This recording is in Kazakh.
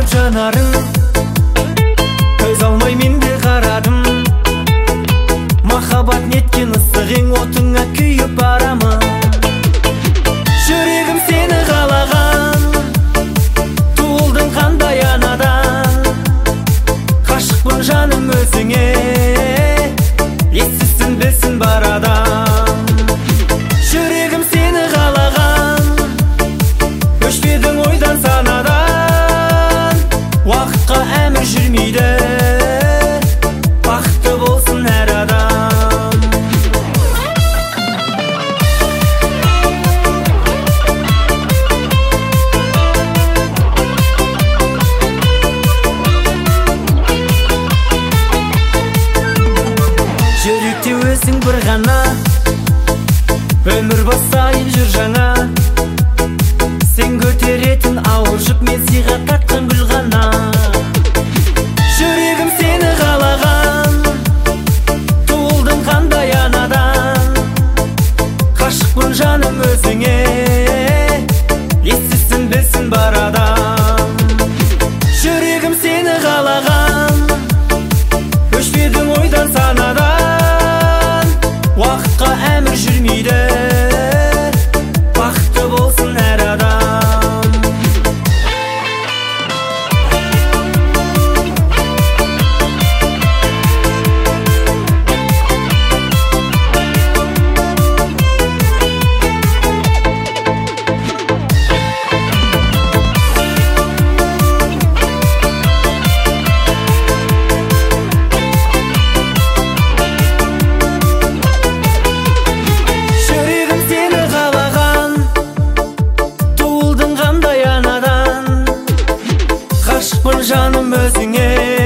жанарың, көз алмай мен де қарадым. Махаббат неткен ыстық ең, отыңа күйіп барамын. Жүрегім сені қалаған, туылдың қандай анадан. Қашықпын жаным өзіңе, ессізсің білсін бар адам. Жүрегім сені қалаған, өшпедің ойдан санадан. Уақытқа әмір жүрмейді, бақытты болсын әр адам. Жүректе өзің бір ғана, өмір бастайын жүр жаңа. Сен көтеретін ауыр жүк, мен сыйға тартқан гүл ғана. Жүрегім сені қалаған, туылдың қандай анадан. Қашықпын жаным өзіңе, ессізсің білсін бар адам. Жүрегім сені қалаған, өшпедің ойдан санадан. Уақытқа әмір жүрмейді, бақытты болсын әр адам. Жүрегім сені қалаған, туылдың қандай анадан. Қашықпын жаным өзіңе,